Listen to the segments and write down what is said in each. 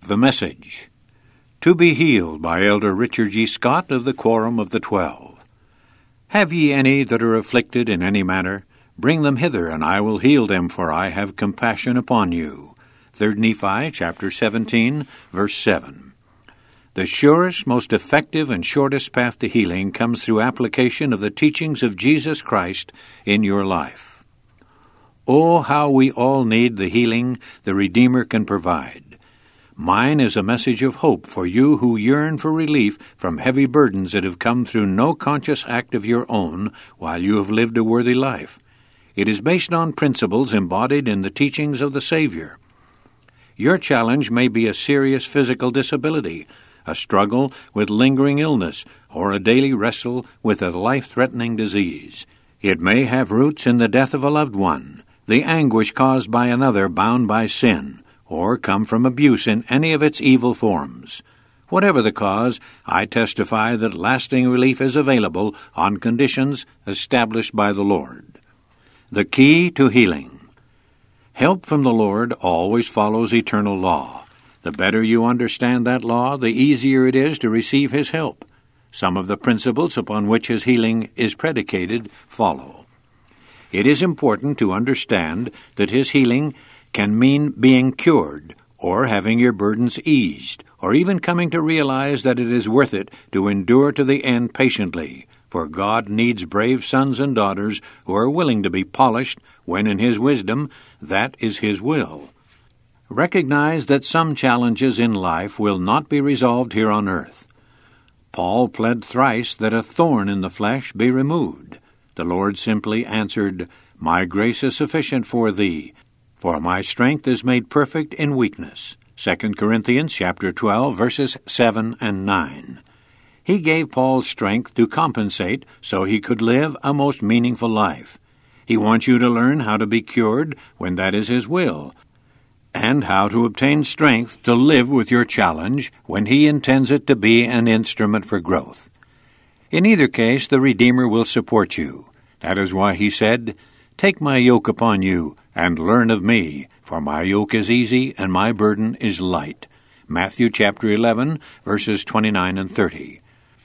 The Message. To be Healed by Elder Richard G. Scott of the Quorum of the 12. Have ye any that are afflicted in any manner? Bring them hither, and I will heal them, for I have compassion upon you. 3 Nephi chapter 17, verse 7. The surest, most effective, and shortest path to healing comes through application of the teachings of Jesus Christ in your life. Oh, how we all need the healing the Redeemer can provide. Mine is a message of hope for you who yearn for relief from heavy burdens that have come through no conscious act of your own while you have lived a worthy life. It is based on principles embodied in the teachings of the Savior. Your challenge may be a serious physical disability, a struggle with lingering illness, or a daily wrestle with a life-threatening disease. It may have roots in the death of a loved one, the anguish caused by another bound by sin, or come from abuse in any of its evil forms. Whatever the cause, I testify that lasting relief is available on conditions established by the Lord. The key to healing. Help from the Lord always follows eternal law. The better you understand that law, the easier it is to receive His help. Some of the principles upon which His healing is predicated follow. It is important to understand that His healing can mean being cured, or having your burdens eased, or even coming to realize that it is worth it to endure to the end patiently, for God needs brave sons and daughters who are willing to be polished when in His wisdom that is His will. Recognize that some challenges in life will not be resolved here on earth. Paul pled thrice that a thorn in the flesh be removed. The Lord simply answered, "My grace is sufficient for thee, for my strength is made perfect in weakness." 2 Corinthians chapter 12, verses 7 and 9. He gave Paul strength to compensate so he could live a most meaningful life. He wants you to learn how to be cured when that is His will, and how to obtain strength to live with your challenge when He intends it to be an instrument for growth. In either case, the Redeemer will support you. That is why He said, "Take my yoke upon you, and learn of me, for my yoke is easy, and my burden is light." Matthew chapter 11, verses 29 and 30.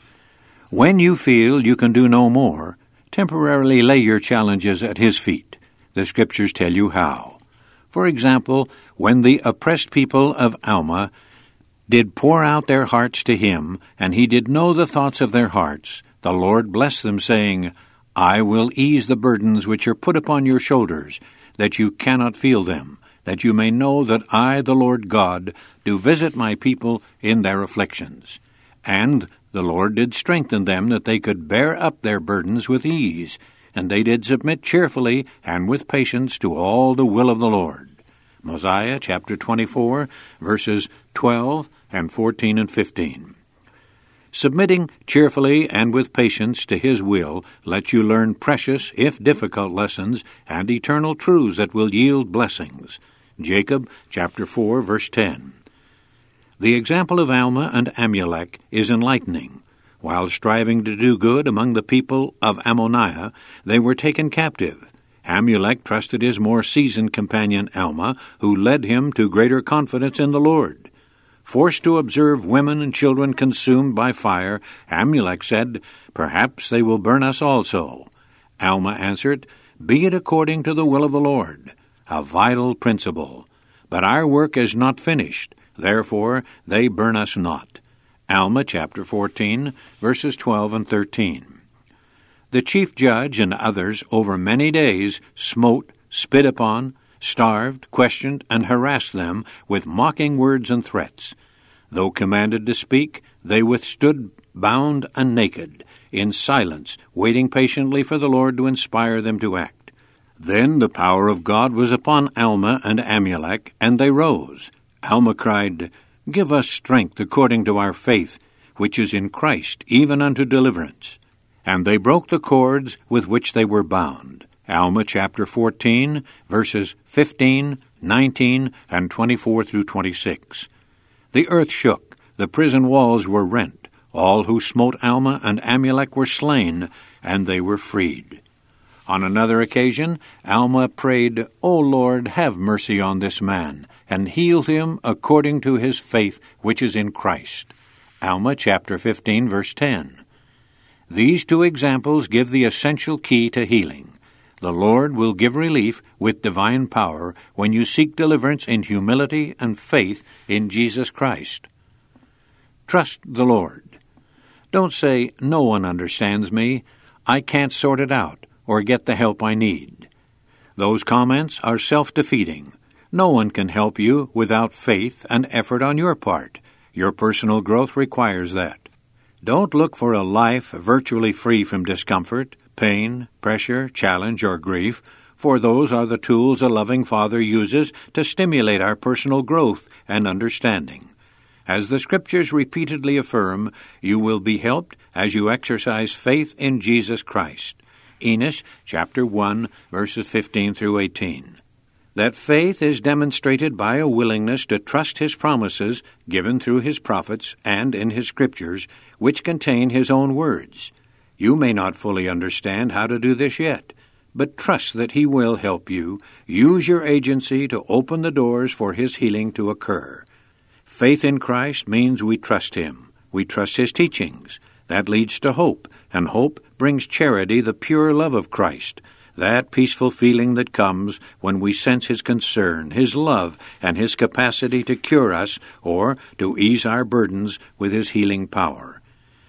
When you feel you can do no more, temporarily lay your challenges at His feet. The Scriptures tell you how. For example, when the oppressed people of Alma did pour out their hearts to Him, and He did know the thoughts of their hearts, the Lord blessed them, saying, "I will ease the burdens which are put upon your shoulders, that you cannot feel them, that you may know that I, the Lord God, do visit my people in their afflictions." And the Lord did strengthen them that they could bear up their burdens with ease, and they did submit cheerfully and with patience to all the will of the Lord. Mosiah chapter 24, verses 12 and 14 and 15. Submitting cheerfully and with patience to His will lets you learn precious, if difficult, lessons and eternal truths that will yield blessings. Jacob chapter 4, verse 10. The example of Alma and Amulek is enlightening. While striving to do good among the people of Ammoniah, they were taken captive. Amulek trusted his more seasoned companion Alma, who led him to greater confidence in the Lord. Forced to observe women and children consumed by fire, Amulek said, "Perhaps they will burn us also." Alma answered, "Be it according to the will of the Lord," a vital principle. "But our work is not finished, therefore they burn us not." Alma chapter 14, verses 12 and 13. The chief judge and others over many days smote, spit upon, starved, questioned, and harassed them with mocking words and threats. Though commanded to speak, they withstood bound and naked, in silence, waiting patiently for the Lord to inspire them to act. Then the power of God was upon Alma and Amulek, and they rose. Alma cried, "Give us strength according to our faith, which is in Christ, even unto deliverance." And they broke the cords with which they were bound. Alma chapter 14, verses 15, 19, and 24 through 26. The earth shook, the prison walls were rent, all who smote Alma and Amulek were slain, and they were freed. On another occasion, Alma prayed, "O Lord, have mercy on this man, and healed him according to his faith which is in Christ. Alma chapter 15, verse 10. These two examples give the essential key to healing. The Lord will give relief with divine power when you seek deliverance in humility and faith in Jesus Christ. Trust the Lord. Don't say, "No one understands me. I can't sort it out or get the help I need." Those comments are self-defeating. No one can help you without faith and effort on your part. Your personal growth requires that. Don't look for a life virtually free from discomfort, pain, pressure, challenge, or grief, for those are the tools a loving Father uses to stimulate our personal growth and understanding. As the Scriptures repeatedly affirm, you will be helped as you exercise faith in Jesus Christ. Enos chapter 1, verses 15 through 18. That faith is demonstrated by a willingness to trust His promises given through His prophets and in His Scriptures, which contain His own words. You may not fully understand how to do this yet, but trust that He will help you. Use your agency to open the doors for His healing to occur. Faith in Christ means we trust Him. We trust His teachings. That leads to hope, and hope brings charity, the pure love of Christ, that peaceful feeling that comes when we sense His concern, His love, and His capacity to cure us or to ease our burdens with His healing power.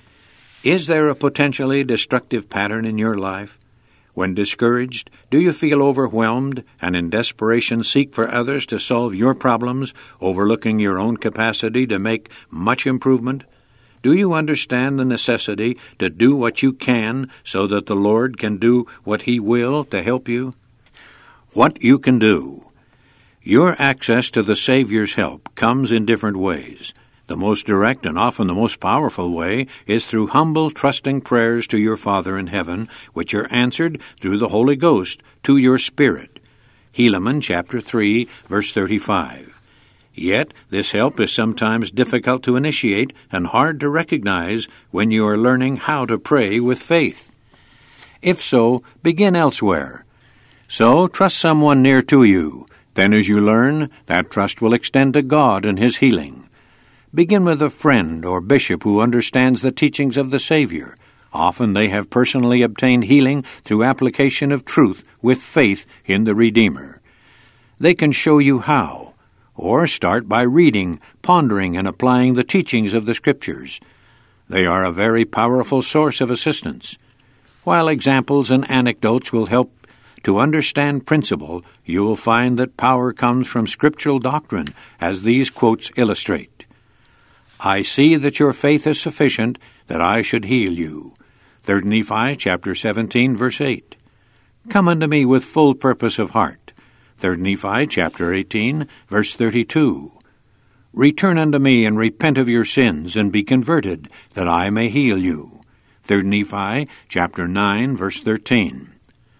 Is there a potentially destructive pattern in your life? When discouraged, do you feel overwhelmed and in desperation seek for others to solve your problems, overlooking your own capacity to make much improvement? Do you understand the necessity to do what you can so that the Lord can do what He will to help you? What you can do. Your access to the Savior's help comes in different ways. The most direct and often the most powerful way is through humble, trusting prayers to your Father in heaven, which are answered through the Holy Ghost to your spirit. Helaman chapter 3, verse 35. Yet this help is sometimes difficult to initiate and hard to recognize when you are learning how to pray with faith. If so, begin elsewhere. So trust someone near to you. Then as you learn, that trust will extend to God and His healing. Begin with a friend or bishop who understands the teachings of the Savior. Often they have personally obtained healing through application of truth with faith in the Redeemer. They can show you how, or start by reading, pondering, and applying the teachings of the Scriptures. They are a very powerful source of assistance. While examples and anecdotes will help to understand principle, you will find that power comes from scriptural doctrine, as these quotes illustrate. I see that your faith is sufficient, that I should heal you. 3 Nephi chapter 17, verse 8. Come unto me with full purpose of heart. 3 Nephi chapter 18, verse 32. Return unto me and repent of your sins, and be converted, that I may heal you. 3 Nephi chapter 9, verse 13.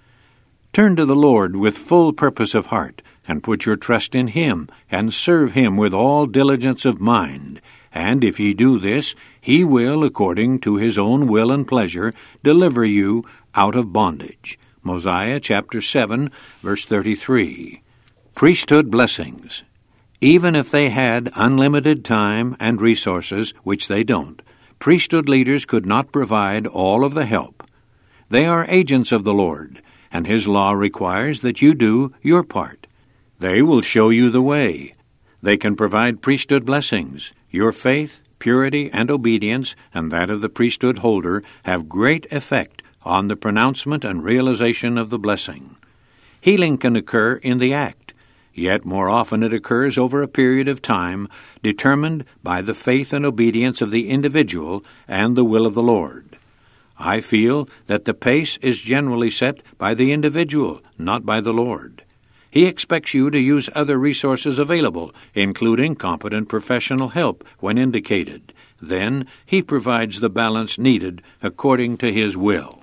Turn to the Lord with full purpose of heart, and put your trust in Him, and serve Him with all diligence of mind. And if ye do this, He will, according to His own will and pleasure, deliver you out of bondage. Mosiah chapter 7, verse 33. Priesthood blessings. Even if they had unlimited time and resources, which they don't, priesthood leaders could not provide all of the help. They are agents of the Lord, and His law requires that you do your part. They will show you the way. They can provide priesthood blessings. Your faith, purity, and obedience, and that of the priesthood holder, have great effect on the pronouncement and realization of the blessing. Healing can occur in the act, yet more often it occurs over a period of time determined by the faith and obedience of the individual and the will of the Lord. I feel that the pace is generally set by the individual, not by the Lord. He expects you to use other resources available, including competent professional help when indicated. Then He provides the balance needed according to His will.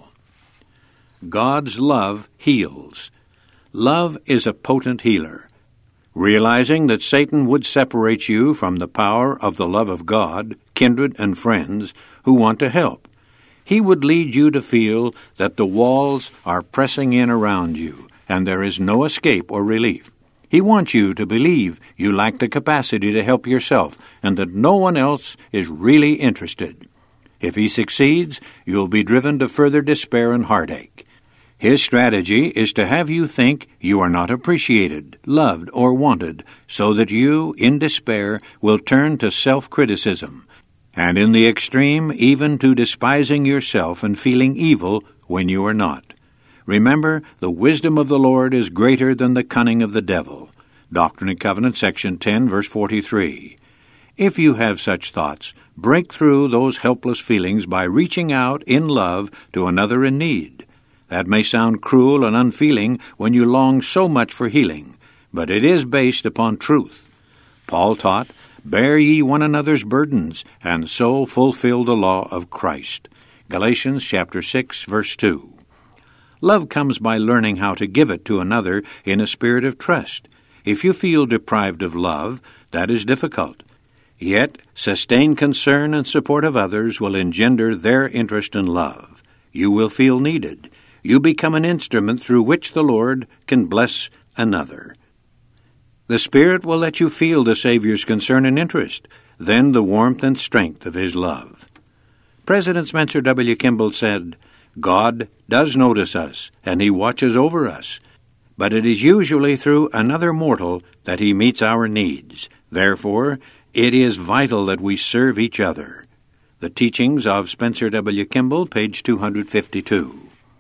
God's love heals. Love is a potent healer. Realizing that Satan would separate you from the power of the love of God, kindred and friends who want to help, he would lead you to feel that the walls are pressing in around you, and there is no escape or relief. He wants you to believe you lack the capacity to help yourself and that no one else is really interested. If he succeeds, you'll be driven to further despair and heartache. His strategy is to have you think you are not appreciated, loved, or wanted, so that you, in despair, will turn to self-criticism, and in the extreme, even to despising yourself and feeling evil when you are not. Remember, the wisdom of the Lord is greater than the cunning of the devil. Doctrine and Covenants, section 10, verse 43. If you have such thoughts, break through those helpless feelings by reaching out in love to another in need. That may sound cruel and unfeeling when you long so much for healing, but it is based upon truth. Paul taught, "Bear ye one another's burdens, and so fulfill the law of Christ." Galatians chapter 6, verse 2. Love comes by learning how to give it to another in a spirit of trust. If you feel deprived of love, that is difficult. Yet, sustained concern and support of others will engender their interest in love. You will feel needed. You become an instrument through which the Lord can bless another. The Spirit will let you feel the Savior's concern and interest, then the warmth and strength of His love. President Spencer W. Kimball said, "God does notice us, and He watches over us, but it is usually through another mortal that He meets our needs. Therefore, it is vital that we serve each other." The Teachings of Spencer W. Kimball, page 252.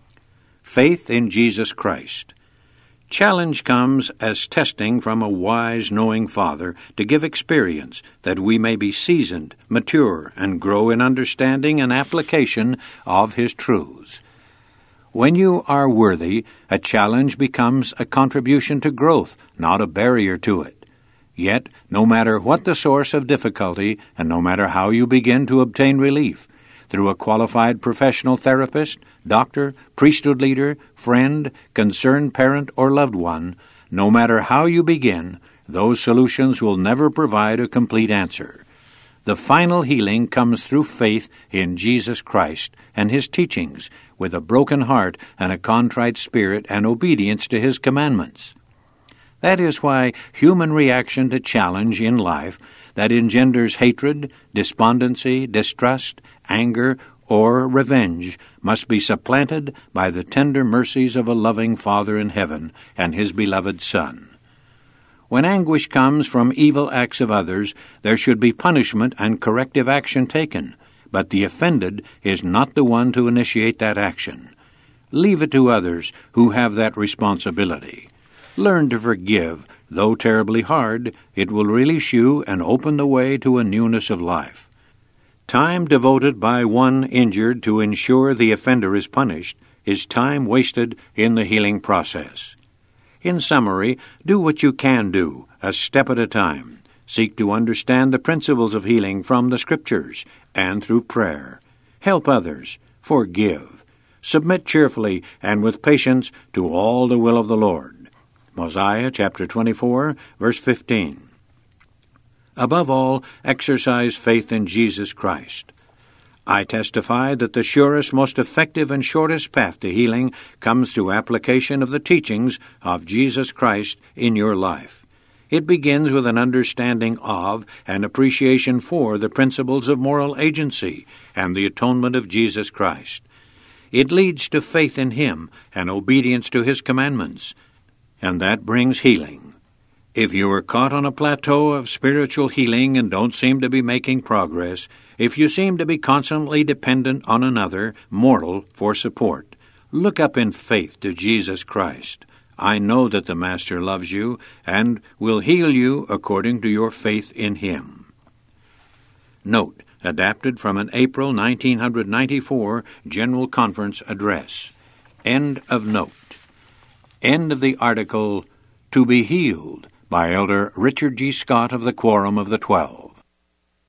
Faith in Jesus Christ. Challenge comes as testing from a wise, knowing Father to give experience that we may be seasoned, mature, and grow in understanding and application of His truths. When you are worthy, a challenge becomes a contribution to growth, not a barrier to it. Yet, no matter what the source of difficulty, and no matter how you begin to obtain relief, through a qualified professional therapist, doctor, priesthood leader, friend, concerned parent, or loved one, no matter how you begin, those solutions will never provide a complete answer. The final healing comes through faith in Jesus Christ and His teachings, with a broken heart and a contrite spirit and obedience to His commandments. That is why human reaction to challenge in life that engenders hatred, despondency, distrust, anger, or revenge must be supplanted by the tender mercies of a loving Father in heaven and His beloved Son. When anguish comes from evil acts of others, there should be punishment and corrective action taken, but the offended is not the one to initiate that action. Leave it to others who have that responsibility. Learn to forgive. Though terribly hard, it will release you and open the way to a newness of life. Time devoted by one injured to ensure the offender is punished is time wasted in the healing process. In summary, do what you can do, a step at a time. Seek to understand the principles of healing from the Scriptures and through prayer. Help others. Forgive. Submit cheerfully and with patience to all the will of the Lord. Mosiah chapter 24, verse 15. Above all, exercise faith in Jesus Christ. I testify that the surest, most effective, and shortest path to healing comes through application of the teachings of Jesus Christ in your life. It begins with an understanding of and appreciation for the principles of moral agency and the atonement of Jesus Christ. It leads to faith in Him and obedience to His commandments, and that brings healing. If you are caught on a plateau of spiritual healing and don't seem to be making progress, if you seem to be constantly dependent on another, mortal, for support, look up in faith to Jesus Christ. I know that the Master loves you and will heal you according to your faith in Him. Note, adapted from an April 1994 General Conference address. End of note. End of the article, To Be Healed, by Elder Richard G. Scott of the Quorum of the 12.